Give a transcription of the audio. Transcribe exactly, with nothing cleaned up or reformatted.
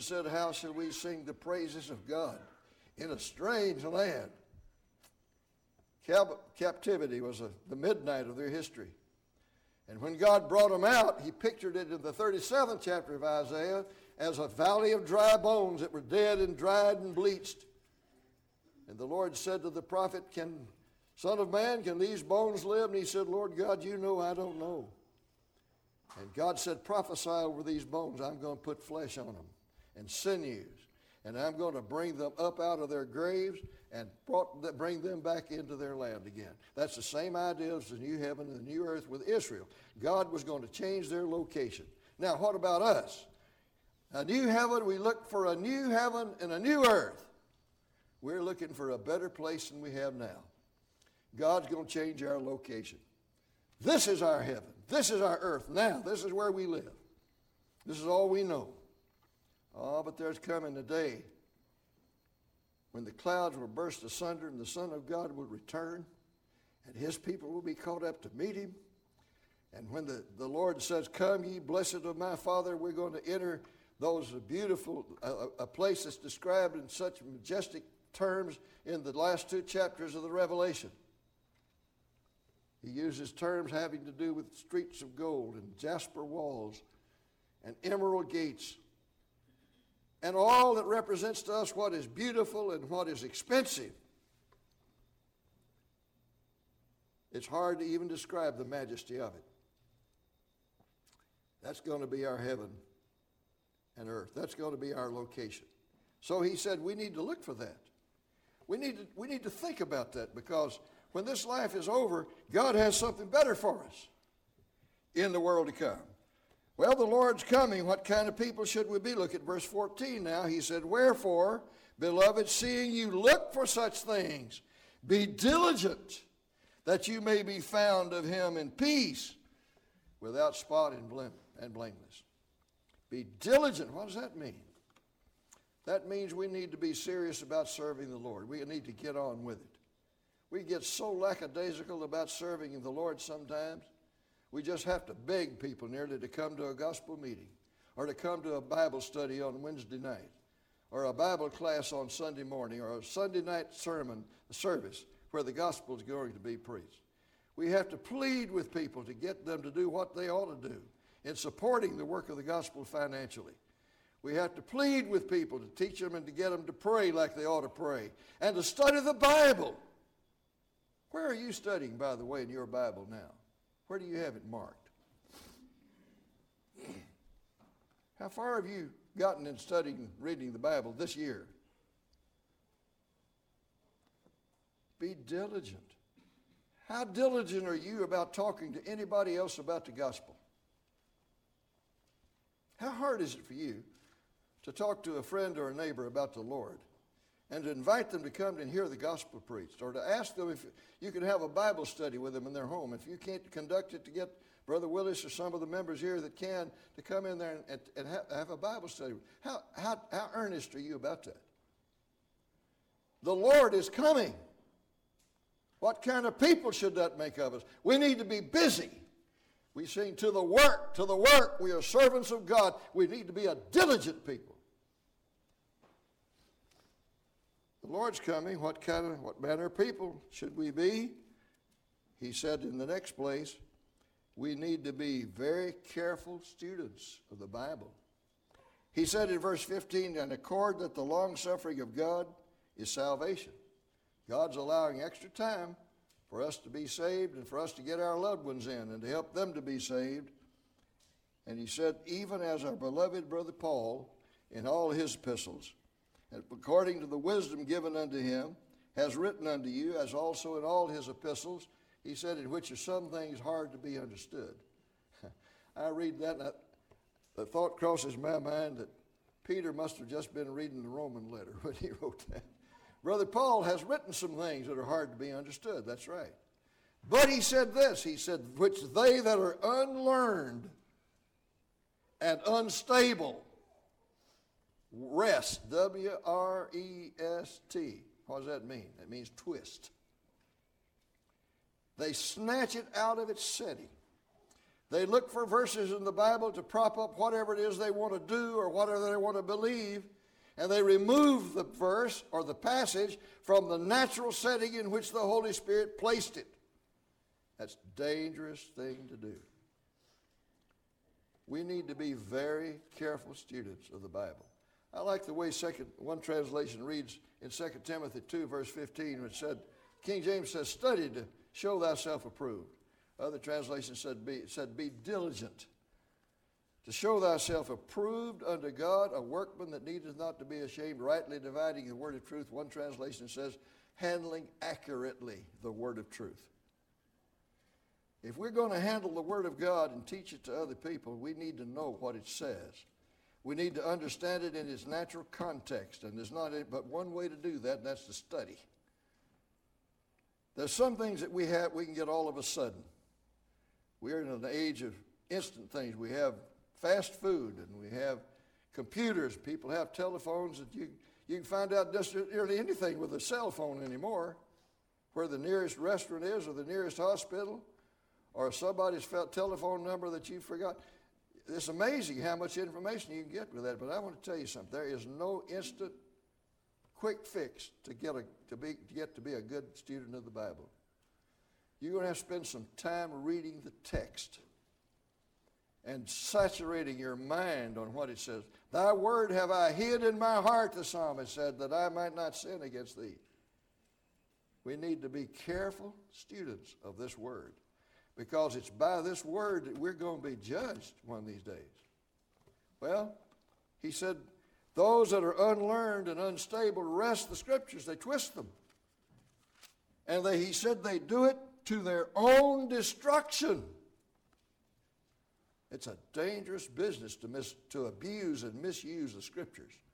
said, how shall we sing the praises of God in a strange land? Cap- captivity was a, the midnight of their history. And when God brought them out, he pictured it in the thirty-seventh chapter of Isaiah as a valley of dry bones that were dead and dried and bleached. And the Lord said to the prophet, "Can, Son of man, can these bones live?" And he said, "Lord God, you know I don't know." And God said, "Prophesy over these bones. I'm going to put flesh on them and sinews. And I'm going to bring them up out of their graves and brought, bring them back into their land again." That's the same idea as the new heaven and the new earth with Israel. God was going to change their location. Now, what about us? A new heaven, we look for a new heaven and a new earth. We're looking for a better place than we have now. God's going to change our location. This is our heaven. This is our earth now. This is where we live. This is all we know. Oh, but there's coming a day when the clouds will burst asunder and the Son of God will return and his people will be caught up to meet him. And when the, the Lord says, "Come ye blessed of my Father," we're going to enter those beautiful, uh, a place that's described in such majestic terms in the last two chapters of the Revelation. He uses terms having to do with streets of gold and jasper walls and emerald gates and all that represents to us what is beautiful and what is expensive. It's hard to even describe the majesty of it. That's going to be our heaven and earth. That's going to be our location. So he said we need to look for that. We need to, we need to think about that, because when this life is over, God has something better for us in the world to come. Well, the Lord's coming. What kind of people should we be? Look at verse fourteen now. He said, "Wherefore, beloved, seeing you look for such things, be diligent that you may be found of him in peace, without spot and blameless." Be diligent. What does that mean? That means we need to be serious about serving the Lord. We need to get on with it. We get so lackadaisical about serving the Lord sometimes. We just have to beg people nearly to come to a gospel meeting, or to come to a Bible study on Wednesday night, or a Bible class on Sunday morning, or a Sunday night sermon service where the gospel is going to be preached. We have to plead with people to get them to do what they ought to do in supporting the work of the gospel financially. We have to plead with people to teach them and to get them to pray like they ought to pray, and to study the Bible. Where are you studying, by the way, in your Bible now? Where do you have it marked? How far have you gotten in studying, reading the Bible this year? Be diligent. How diligent are you about talking to anybody else about the gospel? How hard is it for you to talk to a friend or a neighbor about the Lord, and to invite them to come and hear the gospel preached, or to ask them if you can have a Bible study with them in their home? If you can't conduct it, to get Brother Willis or some of the members here that can to come in there and, and have, have a Bible study. How, how, how earnest are you about that? The Lord is coming. What kind of people should that make of us? We need to be busy. We sing, "To the work, to the work. We are servants of God." We need to be a diligent people. The Lord's coming. What kind of, what manner of people should we be? He said in the next place, we need to be very careful students of the Bible. He said in verse fifteen, "And accord that the long suffering of God is salvation." God's allowing extra time for us to be saved and for us to get our loved ones in and to help them to be saved. And he said, even as our beloved brother Paul in all his epistles, and according to the wisdom given unto him, has written unto you, as also in all his epistles, he said, in which are some things hard to be understood. I read that, and I, the thought crosses my mind that Peter must have just been reading the Roman letter when he wrote that. Brother Paul has written some things that are hard to be understood. That's right. But he said this, he said, which they that are unlearned and unstable wrest, W R E S T. What does that mean? That means twist. They snatch it out of its setting. They look for verses in the Bible to prop up whatever it is they want to do or whatever they want to believe, and they remove the verse or the passage from the natural setting in which the Holy Spirit placed it. That's a dangerous thing to do. We need to be very careful students of the Bible. I like the way second, one translation reads in Second Timothy two, verse fifteen, which said, King James says, study to show thyself approved. Other translations said be, said, be diligent to show thyself approved unto God, a workman that needeth not to be ashamed, rightly dividing the word of truth. One translation says, handling accurately the word of truth. If we're going to handle the Word of God and teach it to other people, we need to know what it says. We need to understand it in its natural context, and there's not but one way to do that, and that's to study. There's some things that we have we can get all of a sudden. We're in an age of instant things. We have fast food, and we have computers. People have telephones that you, you can find out just nearly anything with a cell phone anymore, where the nearest restaurant is or the nearest hospital, or somebody's telephone number that you forgot. It's amazing how much information you can get with that. But I want to tell you something. There is no instant, quick fix to get a, to be to get to be a good student of the Bible. You're going to have to spend some time reading the text and saturating your mind on what it says. Thy word have I hid in my heart, the psalmist said, that I might not sin against thee. We need to be careful students of this word, because it's by this word that we're going to be judged one of these days. Well, he said, those that are unlearned and unstable wrest the scriptures. They twist them. And they, he said they do it to their own destruction. It's a dangerous business to, mis, to abuse and misuse the scriptures.